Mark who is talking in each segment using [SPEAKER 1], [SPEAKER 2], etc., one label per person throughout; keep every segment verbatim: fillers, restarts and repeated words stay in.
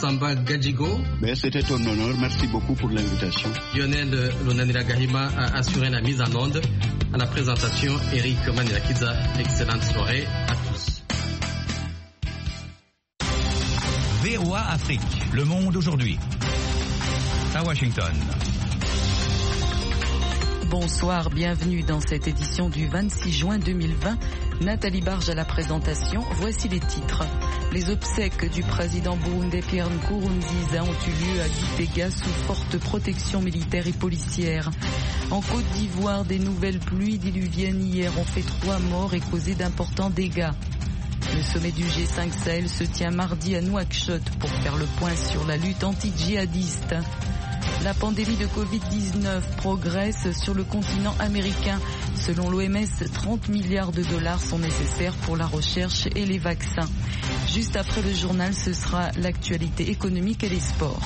[SPEAKER 1] Samba Gadjigo.
[SPEAKER 2] Ben, c'était un honneur, merci beaucoup pour l'invitation.
[SPEAKER 1] Lionel Lonanira Gahima a assuré la mise en onde. À la présentation, Eric Manilakiza. Excellente soirée à tous.
[SPEAKER 3] V O A Afrique, Le Monde aujourd'hui. À Washington.
[SPEAKER 4] Bonsoir, bienvenue dans cette édition du vingt-six juin deux mille vingt. Nathalie Barge à la présentation, voici les titres. Les obsèques du président burundais Pierre Nkurunziza ont eu lieu à Gitega sous forte protection militaire et policière. En Côte d'Ivoire, des nouvelles pluies diluviennes hier ont fait trois morts et causé d'importants dégâts. Le sommet du G cinq Sahel se tient mardi à Nouakchott pour faire le point sur la lutte anti-djihadiste. La pandémie de covid dix-neuf progresse sur le continent américain. Selon l'O M S, trente milliards de dollars sont nécessaires pour la recherche et les vaccins. Juste après le journal, ce sera l'actualité économique et les sports.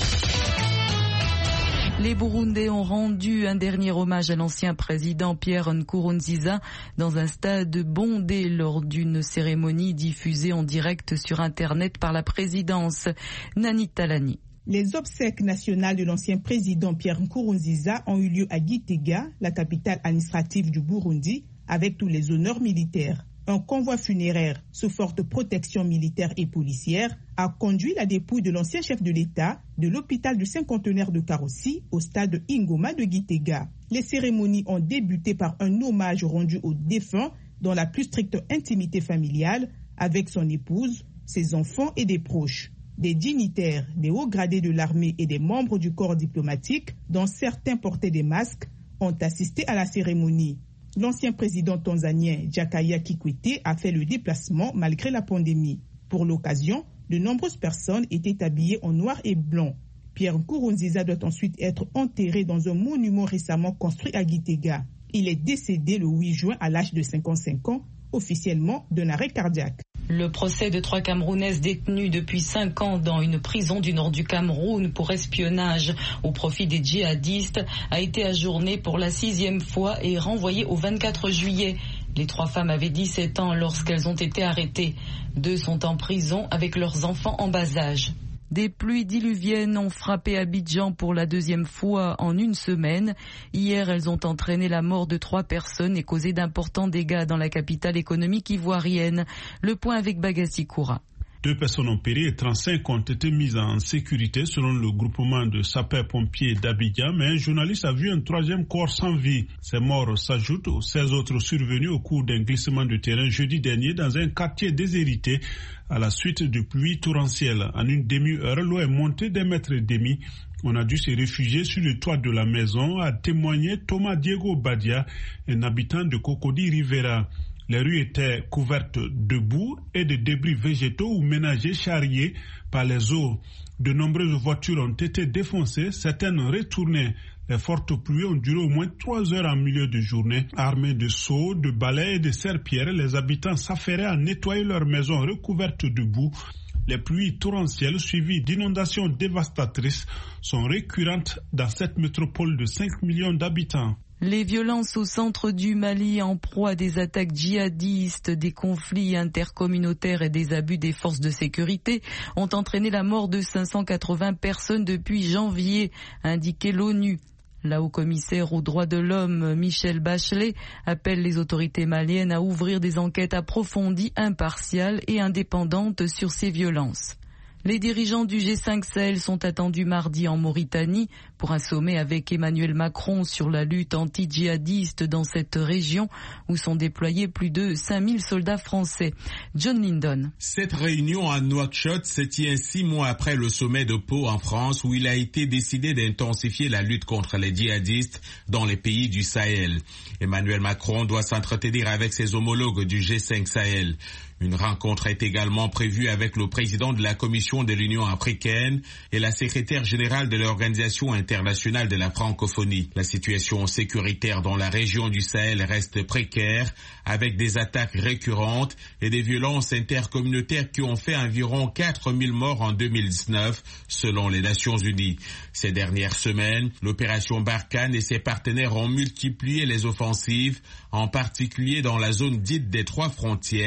[SPEAKER 4] Les Burundais ont rendu un dernier hommage à l'ancien président Pierre Nkurunziza dans un stade bondé lors d'une cérémonie diffusée en direct sur Internet par la présidence. Nani Talani.
[SPEAKER 5] Les obsèques nationales de l'ancien président Pierre Nkurunziza ont eu lieu à Gitega, la capitale administrative du Burundi, avec tous les honneurs militaires. Un convoi funéraire sous forte protection militaire et policière a conduit la dépouille de l'ancien chef de l'État de l'hôpital du cinquantenaire de Karossi au stade Ingoma de Gitega. Les cérémonies ont débuté par un hommage rendu au défunt dans la plus stricte intimité familiale avec son épouse, ses enfants et des proches. Des dignitaires, des hauts gradés de l'armée et des membres du corps diplomatique, dont certains portaient des masques, ont assisté à la cérémonie. L'ancien président tanzanien Jakaya Kikwete a fait le déplacement malgré la pandémie. Pour l'occasion, de nombreuses personnes étaient habillées en noir et blanc. Pierre Nkurunziza doit ensuite être enterré dans un monument récemment construit à Gitega. Il est décédé le huit juin à l'âge de cinquante-cinq ans, officiellement d'un arrêt cardiaque.
[SPEAKER 4] Le procès de trois Camerounaises détenues depuis cinq ans dans une prison du nord du Cameroun pour espionnage au profit des djihadistes a été ajourné pour la sixième fois et renvoyé au vingt-quatre juillet. Les trois femmes avaient dix-sept ans lorsqu'elles ont été arrêtées. Deux sont en prison avec leurs enfants en bas âge. Des pluies diluviennes ont frappé Abidjan pour la deuxième fois en une semaine. Hier, elles ont entraîné la mort de trois personnes et causé d'importants dégâts dans la capitale économique ivoirienne. Le point avec Bagassi Koura.
[SPEAKER 6] Deux personnes ont péri et trente-cinq ont été mises en sécurité selon le groupement de sapeurs-pompiers d'Abidjan, mais un journaliste a vu un troisième corps sans vie. Ces morts s'ajoutent aux seize autres survenus au cours d'un glissement de terrain jeudi dernier dans un quartier déshérité à la suite de pluies torrentielles. En une demi-heure, l'eau est montée d'un mètre et demi. On a dû se réfugier sur le toit de la maison, a témoigné Thomas Diego Badia, un habitant de Cocody Rivera. Les rues étaient couvertes de boue et de débris végétaux ou ménagers charriés par les eaux. De nombreuses voitures ont été défoncées, certaines retournées. Les fortes pluies ont duré au moins trois heures en milieu de journée. Armés de seaux, de balais et de serpillères, les habitants s'affairaient à nettoyer leurs maisons recouvertes de boue. Les pluies torrentielles suivies d'inondations dévastatrices sont récurrentes dans cette métropole de cinq millions d'habitants.
[SPEAKER 4] Les violences au centre du Mali en proie à des attaques djihadistes, des conflits intercommunautaires et des abus des forces de sécurité ont entraîné la mort de cinq cent quatre-vingts personnes depuis janvier, a indiqué l'ONU. La haut-commissaire aux droits de l'homme, Michelle Bachelet, appelle les autorités maliennes à ouvrir des enquêtes approfondies, impartiales et indépendantes sur ces violences. Les dirigeants du G cinq Sahel sont attendus mardi en Mauritanie pour un sommet avec Emmanuel Macron sur la lutte anti-djihadiste dans cette région où sont déployés plus de cinq mille soldats français. John Lindon.
[SPEAKER 7] Cette réunion à Nouakchott se tient six mois après le sommet de Pau en France où il a été décidé d'intensifier la lutte contre les djihadistes dans les pays du Sahel. Emmanuel Macron doit s'entretenir avec ses homologues du G cinq Sahel. Une rencontre est également prévue avec le président de la Commission de l'Union africaine et la secrétaire générale de l'Organisation internationale de la francophonie. La situation sécuritaire dans la région du Sahel reste précaire, avec des attaques récurrentes et des violences intercommunautaires qui ont fait environ quatre mille morts en deux mille dix-neuf, selon les Nations Unies. Ces dernières semaines, l'opération Barkhane et ses partenaires ont multiplié les offensives, en particulier dans la zone dite des trois frontières,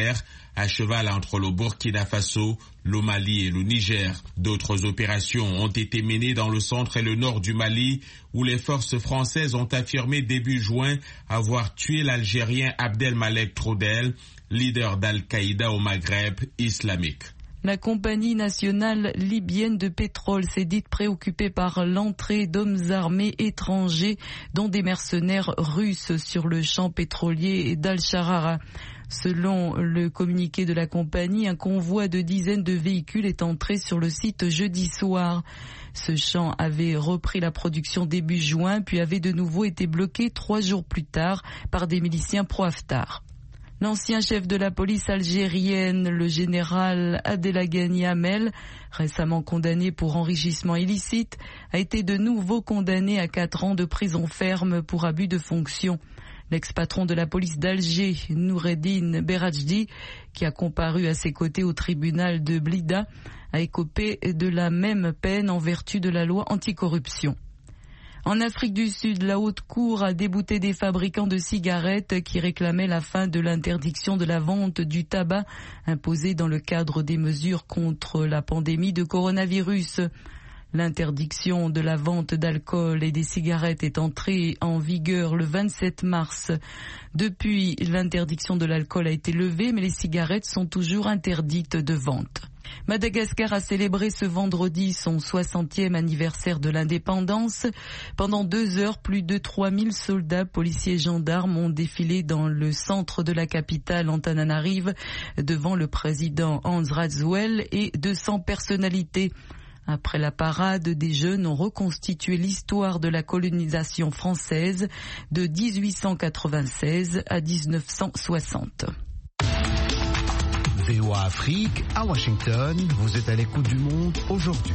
[SPEAKER 7] à cheval entre le Burkina Faso, le Mali et le Niger. D'autres opérations ont été menées dans le centre et le nord du Mali, où les forces françaises ont affirmé début juin avoir tué l'Algérien Abdelmalek Troudel, leader d'Al-Qaïda au Maghreb islamique.
[SPEAKER 4] La compagnie nationale libyenne de pétrole s'est dite préoccupée par l'entrée d'hommes armés étrangers, dont des mercenaires russes, sur le champ pétrolier d'Al-Sharara. Selon le communiqué de la compagnie, un convoi de dizaines de véhicules est entré sur le site jeudi soir. Ce champ avait repris la production début juin, puis avait de nouveau été bloqué trois jours plus tard par des miliciens pro-Haftar. L'ancien chef de la police algérienne, le général Abdelghani Hamel, récemment condamné pour enrichissement illicite, a été de nouveau condamné à quatre ans de prison ferme pour abus de fonction. L'ex-patron de la police d'Alger, Noureddine Berajdi, qui a comparu à ses côtés au tribunal de Blida, a écopé de la même peine en vertu de la loi anticorruption. En Afrique du Sud, la Haute Cour a débouté des fabricants de cigarettes qui réclamaient la fin de l'interdiction de la vente du tabac imposée dans le cadre des mesures contre la pandémie de coronavirus. L'interdiction de la vente d'alcool et des cigarettes est entrée en vigueur le vingt-sept mars. Depuis, l'interdiction de l'alcool a été levée, mais les cigarettes sont toujours interdites de vente. Madagascar a célébré ce vendredi son soixantième anniversaire de l'indépendance. Pendant deux heures, plus de trois mille soldats, policiers et gendarmes ont défilé dans le centre de la capitale, Antananarive, devant le président Hans Radzouel et deux cents personnalités. Après la parade, des jeunes ont reconstitué l'histoire de la colonisation française de dix-huit cent quatre-vingt-seize à dix-neuf cent soixante.
[SPEAKER 8] V O A Afrique, à Washington, vous êtes à l'écoute du monde aujourd'hui.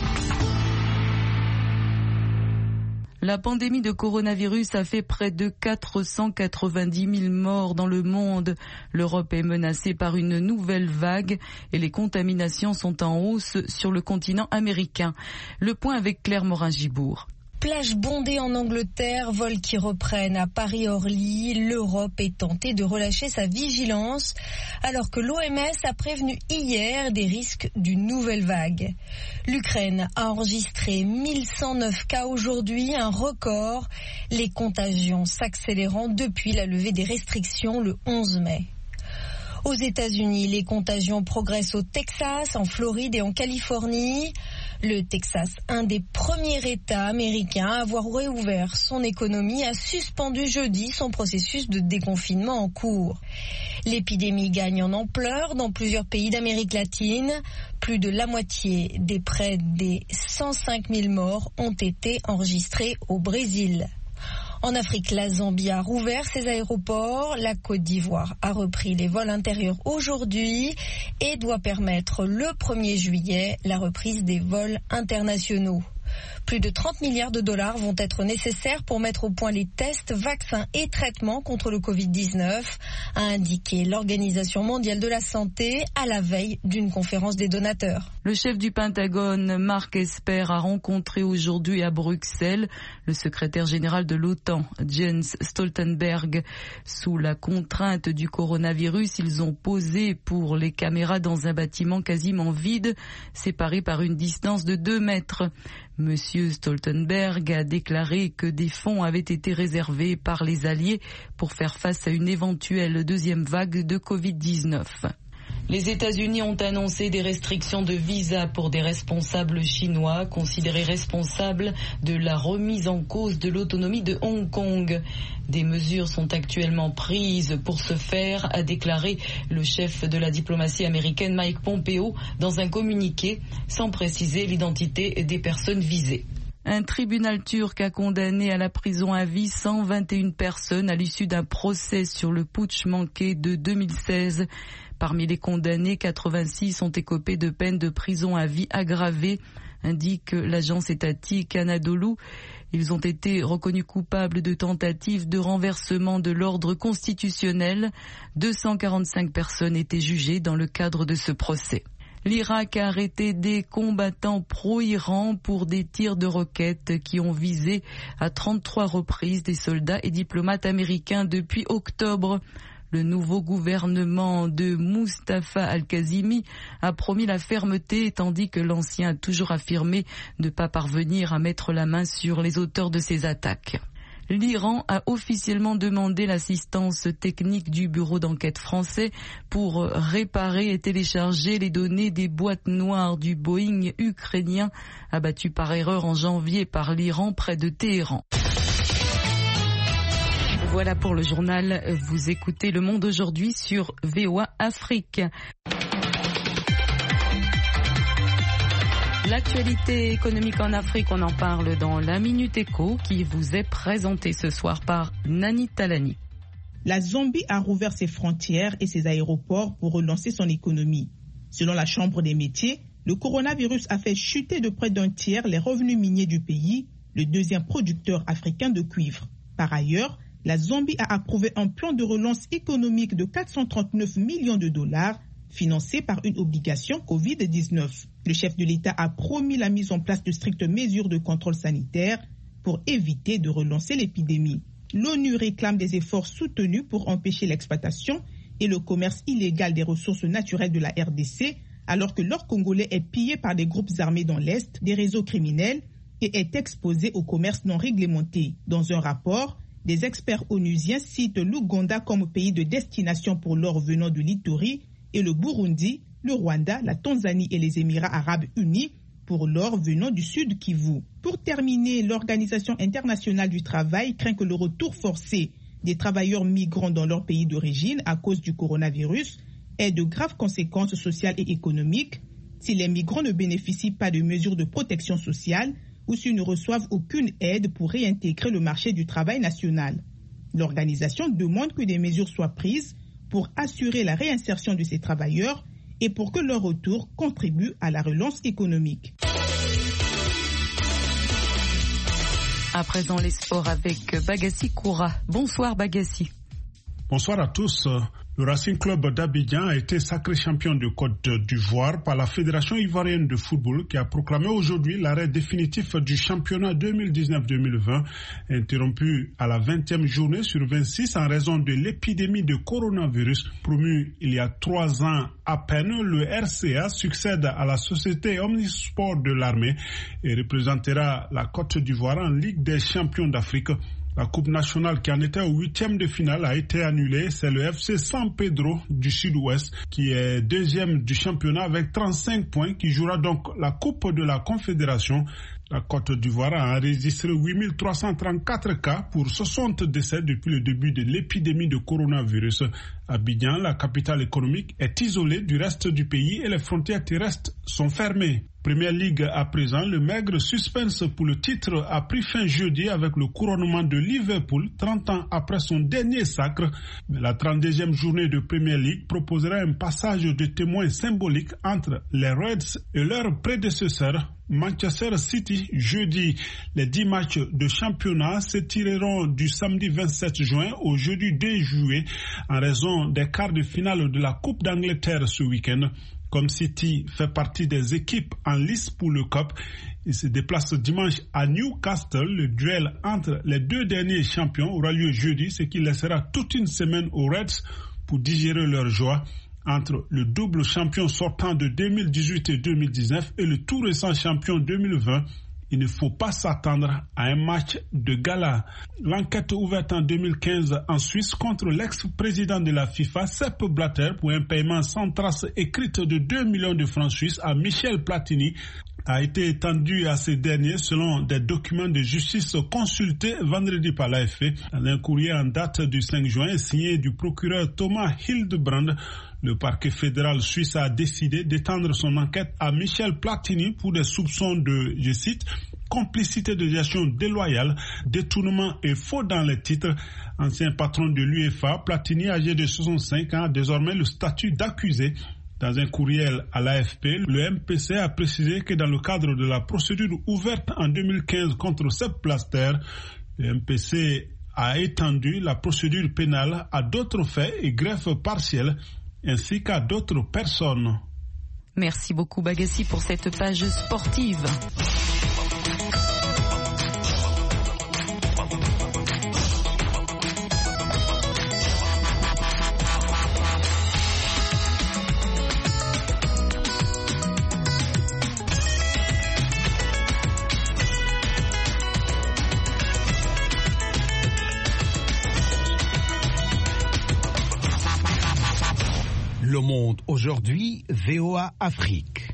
[SPEAKER 4] La pandémie de coronavirus a fait près de quatre cent quatre-vingt-dix mille morts dans le monde. L'Europe est menacée par une nouvelle vague et les contaminations sont en hausse sur le continent américain. Le point avec Claire Morin-Gibourg.
[SPEAKER 9] Plage bondée en Angleterre, vols qui reprennent à Paris-Orly, l'Europe est tentée de relâcher sa vigilance alors que l'O M S a prévenu hier des risques d'une nouvelle vague. L'Ukraine a enregistré mille cent neuf cas aujourd'hui, un record, les contagions s'accélérant depuis la levée des restrictions le onze mai. Aux États-Unis, les contagions progressent au Texas, en Floride et en Californie. Le Texas, un des premiers États américains à avoir réouvert son économie, a suspendu jeudi son processus de déconfinement en cours. L'épidémie gagne en ampleur dans plusieurs pays d'Amérique latine. Plus de la moitié des près des cent cinq mille morts ont été enregistrés au Brésil. En Afrique, la Zambie a rouvert ses aéroports. La Côte d'Ivoire a repris les vols intérieurs aujourd'hui et doit permettre le premier juillet la reprise des vols internationaux. Plus de trente milliards de dollars vont être nécessaires pour mettre au point les tests, vaccins et traitements contre le covid dix-neuf, a indiqué l'Organisation mondiale de la santé à la veille d'une conférence des donateurs.
[SPEAKER 4] Le chef du Pentagone, Mark Esper, a rencontré aujourd'hui à Bruxelles le secrétaire général de l'OTAN, Jens Stoltenberg. Sous la contrainte du coronavirus, ils ont posé pour les caméras dans un bâtiment quasiment vide, séparé par une distance de deux mètres. Monsieur Stoltenberg a déclaré que des fonds avaient été réservés par les Alliés pour faire face à une éventuelle deuxième vague de covid dix-neuf. Les États-Unis ont annoncé des restrictions de visa pour des responsables chinois considérés responsables de la remise en cause de l'autonomie de Hong Kong. Des mesures sont actuellement prises pour ce faire, a déclaré le chef de la diplomatie américaine Mike Pompeo dans un communiqué, sans préciser l'identité des personnes visées. Un tribunal turc a condamné à la prison à vie cent vingt et une personnes à l'issue d'un procès sur le putsch manqué de deux mille seize. Parmi les condamnés, quatre-vingt-six ont écopé de peines de prison à vie aggravée, indique l'agence étatique Anadolu. Ils ont été reconnus coupables de tentatives de renversement de l'ordre constitutionnel. deux cent quarante-cinq personnes étaient jugées dans le cadre de ce procès. L'Irak a arrêté des combattants pro-Iran pour des tirs de roquettes qui ont visé à trente-trois reprises des soldats et diplomates américains depuis octobre. Le nouveau gouvernement de Mustafa Al-Kazimi a promis la fermeté, tandis que l'ancien a toujours affirmé ne pas parvenir à mettre la main sur les auteurs de ces attaques. L'Iran a officiellement demandé l'assistance technique du bureau d'enquête français pour réparer et télécharger les données des boîtes noires du Boeing ukrainien abattu par erreur en janvier par l'Iran près de Téhéran. Voilà pour le journal. Vous écoutez Le Monde aujourd'hui sur V O A Afrique. L'actualité économique en Afrique, on en parle dans la Minute Éco qui vous est présentée ce soir par Nani Talani.
[SPEAKER 5] La Zambie a rouvert ses frontières et ses aéroports pour relancer son économie. Selon la Chambre des métiers, le coronavirus a fait chuter de près d'un tiers les revenus miniers du pays, le deuxième producteur africain de cuivre. Par ailleurs, la Zambie a approuvé un plan de relance économique de quatre cent trente-neuf millions de dollars financé par une obligation covid dix-neuf. Le chef de l'État a promis la mise en place de strictes mesures de contrôle sanitaire pour éviter de relancer l'épidémie. L'ONU réclame des efforts soutenus pour empêcher l'exploitation et le commerce illégal des ressources naturelles de la R D C, alors que l'or congolais est pillé par des groupes armés dans l'Est, des réseaux criminels et est exposé au commerce non réglementé. Dans un rapport, des experts onusiens citent l'Ouganda comme pays de destination pour l'or venant de l'Ituri et le Burundi, le Rwanda, la Tanzanie et les Émirats arabes unis pour l'or venant du Sud Kivu. Pour terminer, l'Organisation internationale du travail craint que le retour forcé des travailleurs migrants dans leur pays d'origine à cause du coronavirus ait de graves conséquences sociales et économiques si les migrants ne bénéficient pas de mesures de protection sociale ou s'ils ne reçoivent aucune aide pour réintégrer le marché du travail national. L'organisation demande que des mesures soient prises pour assurer la réinsertion de ces travailleurs et pour que leur retour contribue à la relance économique.
[SPEAKER 4] À présent, les sports avec Bagassi Koura. Bonsoir Bagassi.
[SPEAKER 6] Bonsoir à tous. Le Racing Club d'Abidjan a été sacré champion de Côte d'Ivoire par la Fédération ivoirienne de football qui a proclamé aujourd'hui l'arrêt définitif du championnat deux mille dix-neuf deux mille vingt, interrompu à la vingtième journée sur vingt-six en raison de l'épidémie de coronavirus. Promu il y a trois ans à peine, le R C A succède à la société Omnisport de l'armée et représentera la Côte d'Ivoire en Ligue des champions d'Afrique. La Coupe nationale qui en était au huitième de finale a été annulée. C'est le F C San Pedro du Sud-Ouest qui est deuxième du championnat avec trente-cinq points qui jouera donc la Coupe de la Confédération. La Côte d'Ivoire a enregistré huit mille trois cent trente-quatre cas pour soixante décès depuis le début de l'épidémie de coronavirus. Abidjan, la capitale économique, est isolée du reste du pays et les frontières terrestres sont fermées. Première Ligue à présent, le maigre suspense pour le titre a pris fin jeudi avec le couronnement de Liverpool, trente ans après son dernier sacre. Mais la trente-deuxième journée de Premier League proposera un passage de témoins symbolique entre les Reds et leurs prédécesseurs. Manchester City, jeudi. Les dix matchs de championnat s'étireront du samedi vingt-sept juin au jeudi deux juillet en raison des quarts de finale de la Coupe d'Angleterre ce week-end. Comme City fait partie des équipes en lice pour le Cup, il se déplace dimanche à Newcastle. Le duel entre les deux derniers champions aura lieu jeudi, ce qui laissera toute une semaine aux Reds pour digérer leur joie. Entre le double champion sortant de deux mille dix-huit et deux mille dix-neuf et le tout récent champion deux mille vingt, il ne faut pas s'attendre à un match de gala. L'enquête ouverte en deux mille quinze en Suisse contre l'ex-président de la FIFA, Sepp Blatter, pour un paiement sans trace écrite de deux millions de francs suisses à Michel Platini, a été étendue à ces derniers selon des documents de justice consultés vendredi par l'A F P. Dans un courrier en date du cinq juin signé du procureur Thomas Hildebrand, le parquet fédéral suisse a décidé d'étendre son enquête à Michel Platini pour des soupçons de, je cite, complicité de gestion déloyale, détournement et faux dans les titres. Ancien patron de l'UEFA, Platini, âgé de soixante-cinq ans, a désormais le statut d'accusé. Dans un courriel à l'A F P, le M P C a précisé que dans le cadre de la procédure ouverte en deux mille quinze contre Sepp Blatter, le M P C a étendu la procédure pénale à d'autres faits et greffes partielles ainsi qu'à d'autres personnes.
[SPEAKER 4] Merci beaucoup Bagassi pour cette page sportive.
[SPEAKER 8] Monde aujourd'hui, V O A Afrique.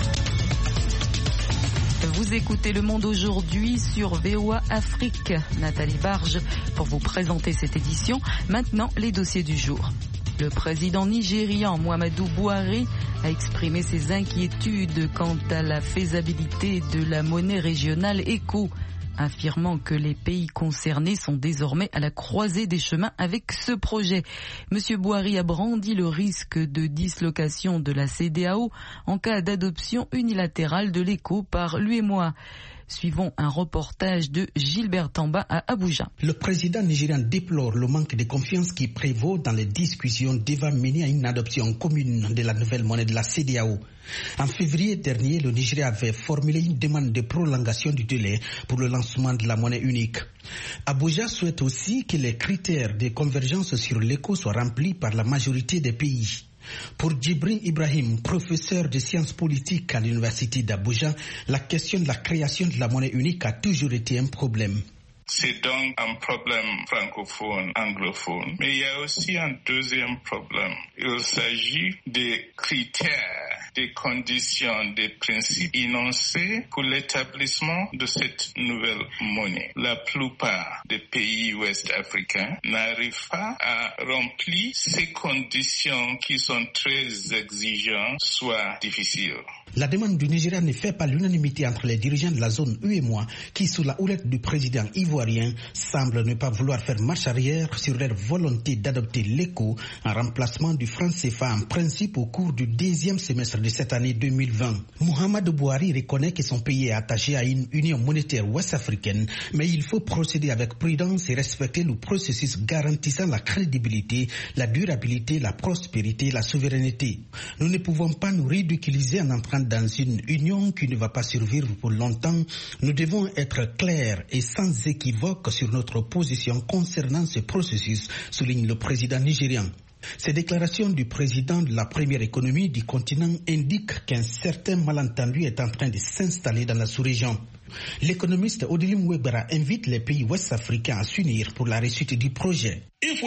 [SPEAKER 4] Vous écoutez Le Monde aujourd'hui sur V O A Afrique. Nathalie Barge pour vous présenter cette édition. Maintenant, les dossiers du jour. Le président nigérian Muhammadu Buhari a exprimé ses inquiétudes quant à la faisabilité de la monnaie régionale ECO, affirmant que les pays concernés sont désormais à la croisée des chemins avec ce projet. Monsieur Buhari a brandi le risque de dislocation de la C E D E A O en cas d'adoption unilatérale de l'ECO par l'U E M O A. Suivons un reportage de Gilbert Tamba à Abuja.
[SPEAKER 10] Le président nigérian déplore le manque de confiance qui prévaut dans les discussions devant mener à une adoption commune de la nouvelle monnaie de la C E D E A O. En février dernier, le Nigeria avait formulé une demande de prolongation du délai pour le lancement de la monnaie unique. Abuja souhaite aussi que les critères de convergence sur l'ECO soient remplis par la majorité des pays. Pour Djibril Ibrahim, professeur de sciences politiques à l'université d'Abuja, la question de la création de la monnaie unique a toujours été un problème.
[SPEAKER 11] C'est donc un problème francophone, anglophone. Mais il y a aussi un deuxième problème. Il s'agit des critères, des conditions, des principes énoncés pour l'établissement de cette nouvelle monnaie. La plupart des pays ouest-africains n'arrivent pas à remplir ces conditions qui sont très exigeantes, soit difficiles.
[SPEAKER 10] La demande du Nigeria ne fait pas l'unanimité entre les dirigeants de la zone U E M O A qui, sous la houlette du président ivoirien, semblent ne pas vouloir faire marche arrière sur leur volonté d'adopter l'ECO en remplacement du franc C F A en principe au cours du deuxième semestre de cette année deux mille vingt. Muhammadu Buhari reconnaît que son pays est attaché à une union monétaire ouest-africaine, mais il faut procéder avec prudence et respecter le processus garantissant la crédibilité, la durabilité, la prospérité et la souveraineté. Nous ne pouvons pas nous ridiculiser en entrant dans une union qui ne va pas survivre pour longtemps. Nous devons être clairs et sans équivoque sur notre position concernant ce processus, souligne le président nigérian. Ces déclarations du président de la première économie du continent indiquent qu'un certain malentendu est en train de s'installer dans la sous-région. L'économiste Odilim Wegbara invite les pays ouest-africains à s'unir pour la réussite du projet.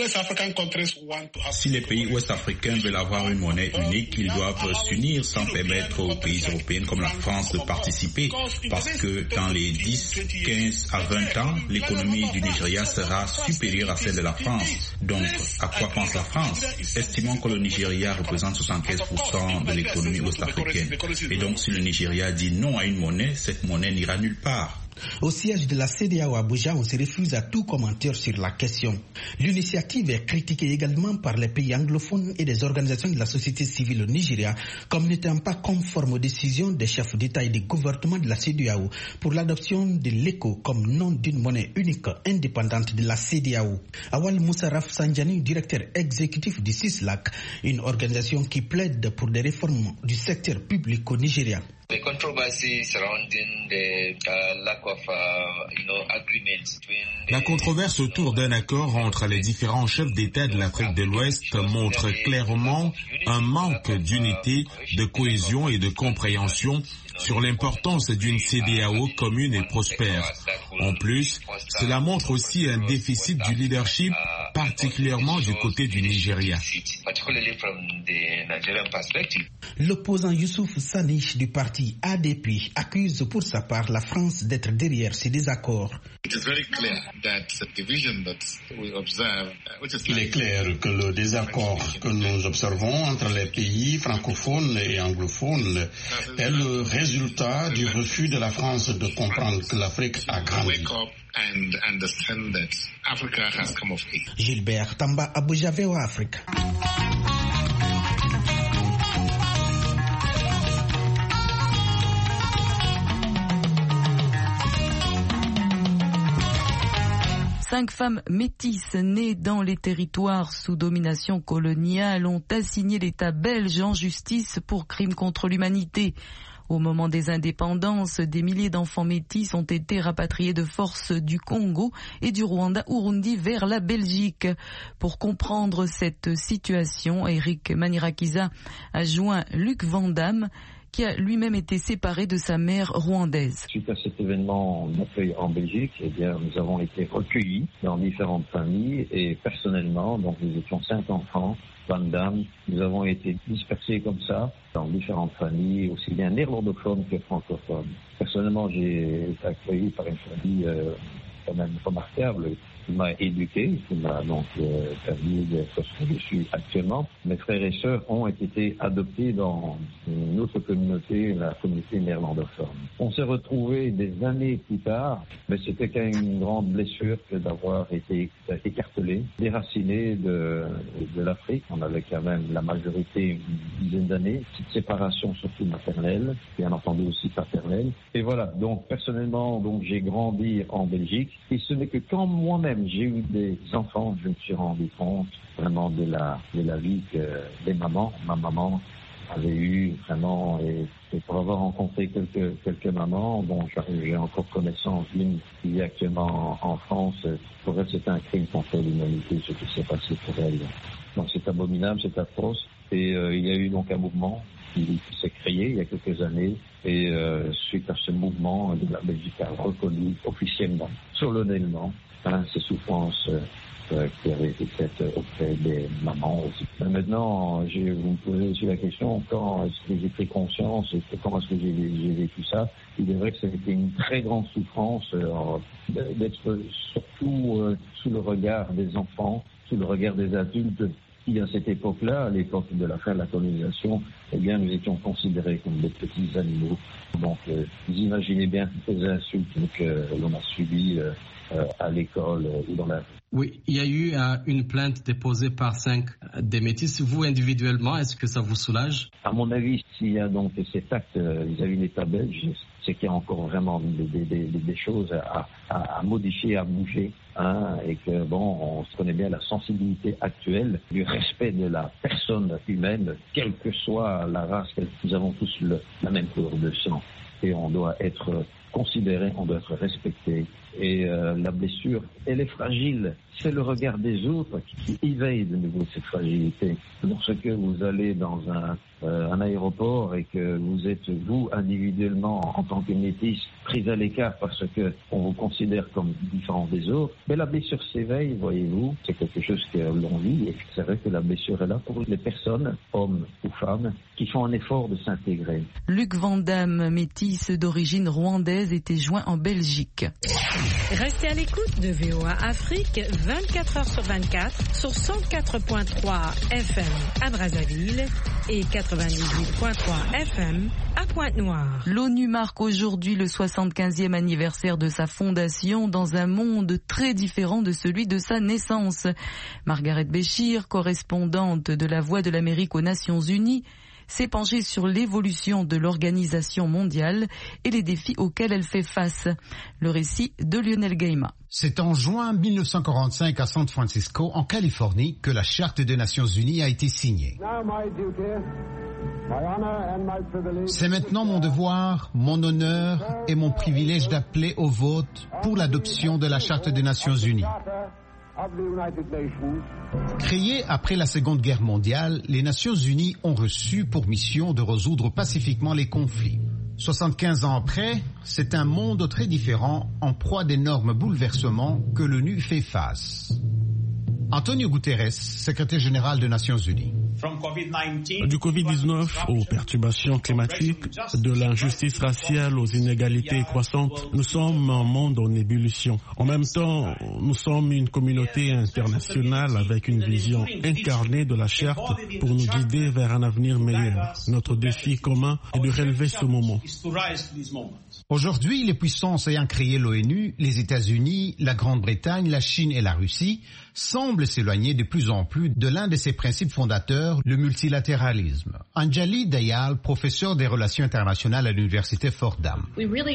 [SPEAKER 12] Si les pays ouest-africains veulent avoir une monnaie unique, ils doivent s'unir sans permettre aux pays européens comme la France de participer, parce que dans les dix, quinze à vingt ans, l'économie du Nigeria sera supérieure à celle de la France. Donc, à quoi pense la France? Estimons que le Nigeria représente soixante-quinze pour cent de l'économie ouest-africaine. Et donc, si le Nigeria dit non à une monnaie, cette monnaie n'ira nulle part.
[SPEAKER 10] Au siège de la C E D E A O à Abuja, on se refuse à tout commentaire sur la question. L'initiative est critiquée également par les pays anglophones et des organisations de la société civile au Nigeria comme n'étant pas conforme aux décisions des chefs d'État et des gouvernements de la C E D E A O pour l'adoption de l'ECO comme nom d'une monnaie unique indépendante de la C E D E A O. Awal Moussa Rafsanjani, directeur exécutif du CISLAC, une organisation qui plaide pour des réformes du secteur public au Nigeria.
[SPEAKER 13] The controversy surrounding the uh, lack of, uh, you know, agreement between the...
[SPEAKER 7] La controverse autour d'un accord entre les différents chefs d'État de l'Afrique de l'Ouest montre clairement un manque d'unité, de cohésion et de compréhension sur l'importance d'une C E D E A O commune et prospère. En plus, cela montre aussi un déficit du leadership, particulièrement du côté du Nigeria.
[SPEAKER 10] L'opposant Youssouf Sani du parti A D P accuse pour sa part la France d'être derrière ces désaccords.
[SPEAKER 2] Il est clair que le désaccord que nous observons entre les pays francophones et anglophones est le résultat du refus de la France de comprendre que l'Afrique a grandi.
[SPEAKER 10] Gilbert Tamba, Abuja, V O A Afrique.
[SPEAKER 4] Cinq femmes métisses nées dans les territoires sous domination coloniale ont assigné l'État belge en justice pour crimes contre l'humanité. Au moment des indépendances, des milliers d'enfants métis ont été rapatriés de force du Congo et du Rwanda-Urundi vers la Belgique. Pour comprendre cette situation, Eric Manirakiza a joint Luc Vandamme, qui a lui-même été séparé de sa mère rwandaise.
[SPEAKER 14] Suite à cet événement d'accueil en Belgique, eh bien, nous avons été recueillis dans différentes familles et personnellement, donc nous étions cinq enfants, vingt dames, nous avons été dispersés comme ça dans différentes familles, aussi bien néerlandophones que francophones. Personnellement, j'ai été accueilli par une famille euh, quand même remarquable, qui m'a éduqué, qui m'a donc euh, permis d'être ce que je suis actuellement. Mes frères et sœurs ont été adoptés dans une autre communauté, la communauté néerlandophone. On s'est retrouvés des années plus tard, mais c'était quand même une grande blessure que d'avoir été écartelé, déraciné de, de l'Afrique. On avait quand même la majorité une dizaine d'années, petite séparation surtout maternelle, bien entendu aussi paternelle. Et voilà, donc personnellement, donc j'ai grandi en Belgique, et ce n'est que quand moi-même j'ai eu des enfants, je me suis rendu compte vraiment de la, de la vie que des mamans, ma maman avait eu vraiment, et, et pour avoir rencontré quelques, quelques mamans, bon, j'ai encore connaissance d'une qui vit actuellement en, en France, pour elle c'est un crime contre l'humanité ce qui s'est passé pour elle. Donc c'est abominable, c'est atroce, et euh, il y a eu donc un mouvement qui, qui s'est créé il y a quelques années, et euh, suite à ce mouvement, la Belgique a reconnu officiellement, solennellement, Hein, ces souffrances euh, qui avaient été faites auprès des mamans aussi. Mais maintenant, je, vous me posez aussi la question, quand est-ce que j'ai pris conscience et comment est-ce que j'ai, j'ai vécu ça? Il est vrai que ça a été une très grande souffrance euh, d'être surtout euh, sous le regard des enfants, sous le regard des adultes, qui à cette époque-là, à l'époque de la fin de la colonisation, eh bien, nous étions considérés comme des petits animaux. Donc, euh, vous imaginez bien toutes les insultes que euh, l'on a subies euh, Euh, à l'école euh, ou dans la...
[SPEAKER 1] Oui, il y a eu euh, une plainte déposée par cinq euh, des métis. Vous, individuellement, est-ce que ça vous soulage?
[SPEAKER 14] À mon avis, s'il y a donc cet acte euh, vis-à-vis de l'État belge, c'est qu'il y a encore vraiment des, des, des, des choses à, à, à modifier, à bouger, hein, et que, bon, on se connaît bien la sensibilité actuelle du respect de la personne humaine, quelle que soit la race, nous avons tous le, la même couleur de sang, et on doit être considéré, on doit être respecté. Et euh, la blessure, elle est fragile. C'est le regard des autres qui éveille de nouveau cette fragilité. Lorsque vous allez dans un, euh, un aéroport et que vous êtes, vous, individuellement, en tant que métis, pris à l'écart parce que on vous considère comme différent des autres, mais la blessure s'éveille, voyez-vous. C'est quelque chose que l'on vit et c'est vrai que la blessure est là pour les personnes, hommes ou femmes, qui font un effort de s'intégrer.
[SPEAKER 4] Luc Vandamme, métis d'origine rwandaise, était joint en Belgique.
[SPEAKER 15] Restez à l'écoute de V O A Afrique vingt-quatre heures sur vingt-quatre sur cent quatre virgule trois F M à Brazzaville et quatre-vingt-dix-huit virgule trois F M à Pointe-Noire.
[SPEAKER 4] L'ONU marque aujourd'hui le soixante-quinzième anniversaire de sa fondation dans un monde très différent de celui de sa naissance. Margaret Béchir, correspondante de La Voix de l'Amérique aux Nations Unies, s'est penchée sur l'évolution de l'organisation mondiale et les défis auxquels elle fait face. Le récit de Lionel Gaima.
[SPEAKER 16] C'est en juin mille neuf cent quarante-cinq à San Francisco, en Californie, que la Charte des Nations Unies a été signée. C'est maintenant mon devoir, mon honneur et mon privilège d'appeler au vote pour l'adoption de la Charte des Nations Unies. Créées après la Seconde Guerre mondiale, les Nations Unies ont reçu pour mission de résoudre pacifiquement les conflits. soixante-quinze ans après, c'est un monde très différent, en proie d'énormes bouleversements que l'ONU fait face. Antonio Guterres, secrétaire général des Nations Unies.
[SPEAKER 17] Du covid dix-neuf aux perturbations climatiques, de l'injustice raciale aux inégalités croissantes, nous sommes un monde en ébullition. En même temps, nous sommes une communauté internationale avec une vision incarnée de la Charte pour nous guider vers un avenir meilleur. Notre défi commun est de relever ce moment.
[SPEAKER 16] Aujourd'hui, les puissances ayant créé l'ONU, les États-Unis, la Grande-Bretagne, la Chine et la Russie, semblent s'éloigner de plus en plus de l'un de ses principes fondateurs, le multilatéralisme. Anjali Dayal, professeur des relations internationales à l'université Fordham.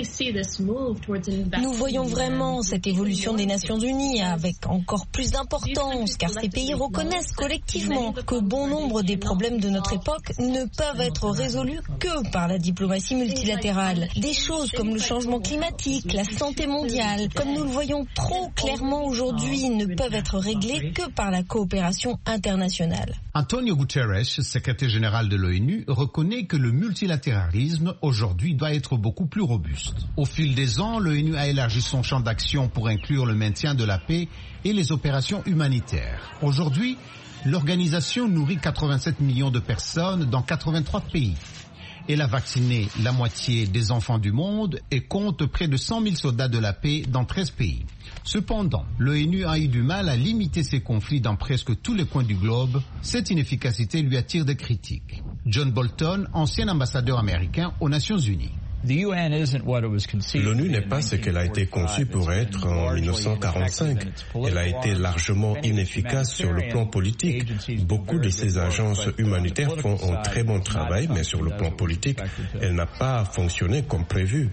[SPEAKER 9] Nous voyons vraiment cette évolution des Nations Unies avec encore plus d'importance, car ces pays reconnaissent collectivement que bon nombre des problèmes de notre époque ne peuvent être résolus que par la diplomatie multilatérale. Des choses comme le changement climatique, la santé mondiale, comme nous le voyons trop clairement aujourd'hui, ne peuvent être réglées que par la coopération internationale.
[SPEAKER 16] Antonio Guterres Guterres, secrétaire général de l'ONU, reconnaît que le multilatéralisme aujourd'hui doit être beaucoup plus robuste. Au fil des ans, l'ONU a élargi son champ d'action pour inclure le maintien de la paix et les opérations humanitaires. Aujourd'hui, l'organisation nourrit quatre-vingt-sept millions de personnes dans quatre-vingt-trois pays. Elle a vacciné la moitié des enfants du monde et compte près de cent mille soldats de la paix dans treize pays. Cependant, l'ONU a eu du mal à limiter ses conflits dans presque tous les coins du globe. Cette inefficacité lui attire des critiques. John Bolton, ancien ambassadeur américain aux Nations Unies.
[SPEAKER 18] L'ONU n'est pas ce qu'elle a été conçue pour être en mille neuf cent quarante-cinq. Elle a été largement inefficace sur le plan politique. Beaucoup de ces agences humanitaires font un très bon travail, mais sur le plan politique, elle n'a pas fonctionné comme prévu.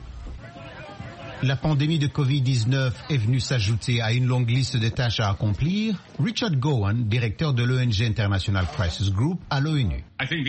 [SPEAKER 16] La pandémie de covid dix-neuf est venue s'ajouter à une longue liste de tâches à accomplir. Richard Gowan, directeur de l'O N G International Crisis Group à l'ONU.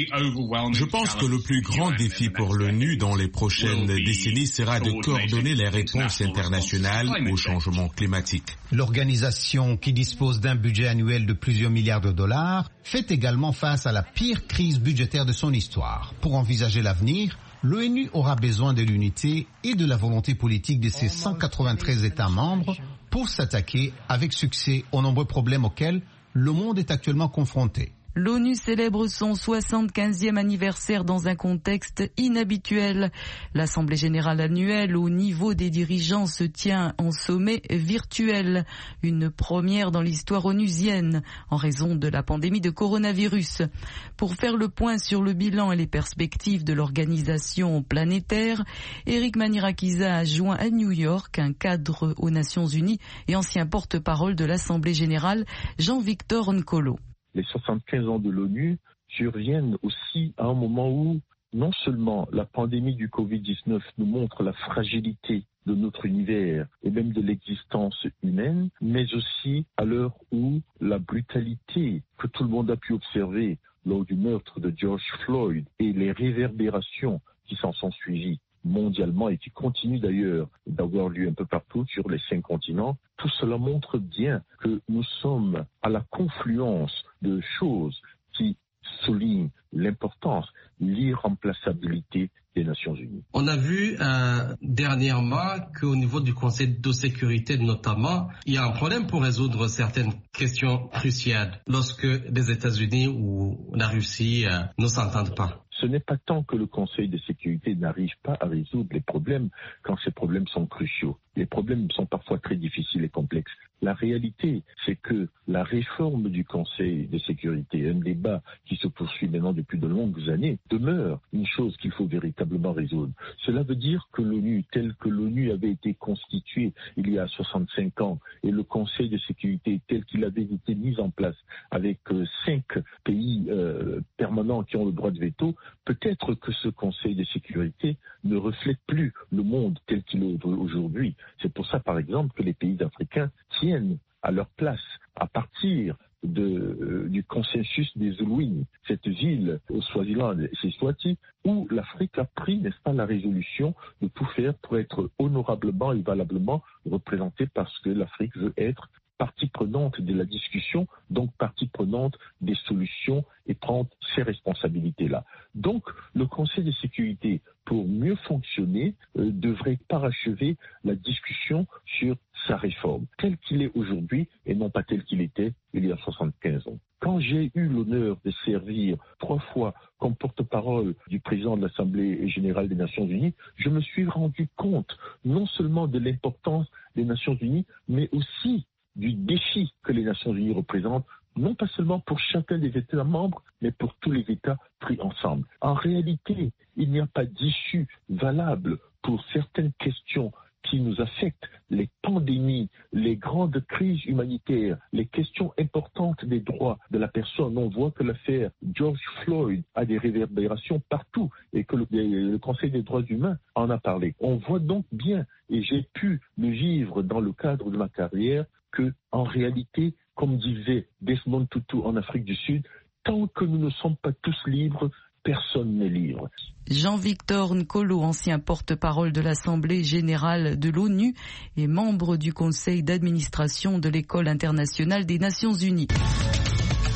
[SPEAKER 7] Je pense que le plus grand défi pour l'ONU dans les prochaines décennies sera de coordonner les réponses internationales au changement climatique.
[SPEAKER 16] L'organisation, qui dispose d'un budget annuel de plusieurs milliards de dollars, fait également face à la pire crise budgétaire de son histoire. Pour envisager l'avenir, l'ONU aura besoin de l'unité et de la volonté politique de ses cent quatre-vingt-treize États membres pour s'attaquer avec succès aux nombreux problèmes auxquels le monde est actuellement confronté.
[SPEAKER 4] L'ONU célèbre son soixante-quinzième anniversaire dans un contexte inhabituel. L'Assemblée générale annuelle au niveau des dirigeants se tient en sommet virtuel. Une première dans l'histoire onusienne en raison de la pandémie de coronavirus. Pour faire le point sur le bilan et les perspectives de l'organisation planétaire, Eric Manirakiza a joint à New York un cadre aux Nations Unies et ancien porte-parole de l'Assemblée générale, Jean-Victor Nkolo.
[SPEAKER 19] Les soixante-quinze ans de l'ONU surviennent aussi à un moment où non seulement la pandémie du covid dix-neuf nous montre la fragilité de notre univers et même de l'existence humaine, mais aussi à l'heure où la brutalité que tout le monde a pu observer lors du meurtre de George Floyd et les réverbérations qui s'en sont suivies mondialement et qui continuent d'ailleurs d'avoir lieu un peu partout sur les cinq continents, tout cela montre bien que nous sommes à la confluence de choses qui soulignent l'importance, l'irremplaçabilité des Nations Unies.
[SPEAKER 1] On a vu euh, dernièrement qu'au niveau du Conseil de sécurité notamment, il y a un problème pour résoudre certaines questions cruciales lorsque les États-Unis ou la Russie euh, ne s'entendent pas.
[SPEAKER 19] Ce n'est pas tant que le Conseil de sécurité n'arrive pas à résoudre les problèmes quand ces problèmes sont cruciaux. Les problèmes sont parfois très difficiles et complexes. La réalité, c'est que la réforme du Conseil de sécurité, un débat qui se poursuit maintenant depuis de longues années, demeure une chose qu'il faut véritablement résoudre. Cela veut dire que l'ONU, telle que l'ONU avait été constituée il y a soixante-cinq ans, et le Conseil de sécurité tel qu'il avait été mis en place avec euh, cinq pays euh, permanents qui ont le droit de veto, peut-être que ce Conseil de sécurité ne reflète plus le monde tel qu'il est aujourd'hui. C'est pour ça, par exemple, que les pays africains tiennent à leur place à partir de, euh, du consensus des Zulwini, cette ville au Swaziland, c'est Swati, où l'Afrique a pris, n'est-ce pas, la résolution de tout faire pour être honorablement et valablement représentée parce que l'Afrique veut être partie prenante de la discussion, donc partie prenante des solutions et prendre ses responsabilités-là. Donc, le Conseil de sécurité, pour mieux fonctionner, euh, devrait parachever la discussion sur sa réforme, tel qu'il est aujourd'hui et non pas tel qu'il était il y a soixante-quinze ans. Quand j'ai eu l'honneur de servir trois fois comme porte-parole du président de l'Assemblée générale des Nations Unies, je me suis rendu compte non seulement de l'importance des Nations Unies, mais aussi du défi que les Nations Unies représentent, non pas seulement pour chacun des États membres, mais pour tous les États pris ensemble. En réalité, il n'y a pas d'issue valable pour certaines questions qui nous affectent, les pandémies, les grandes crises humanitaires, les questions importantes des droits de la personne. On voit que l'affaire George Floyd a des réverbérations partout et que le, le Conseil des droits humains en a parlé. On voit donc bien, et j'ai pu le vivre dans le cadre de ma carrière, que, en réalité, comme disait Desmond Tutu en Afrique du Sud, tant que nous ne sommes pas tous libres, personne n'est libre.
[SPEAKER 4] Jean-Victor Nkolo, ancien porte-parole de l'Assemblée générale de l'ONU et membre du conseil d'administration de l'École internationale des Nations Unies.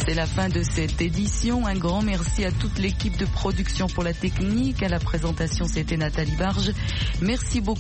[SPEAKER 4] C'est la fin de cette édition. Un grand merci à toute l'équipe de production pour la technique. À la présentation, c'était Nathalie Barge. Merci beaucoup.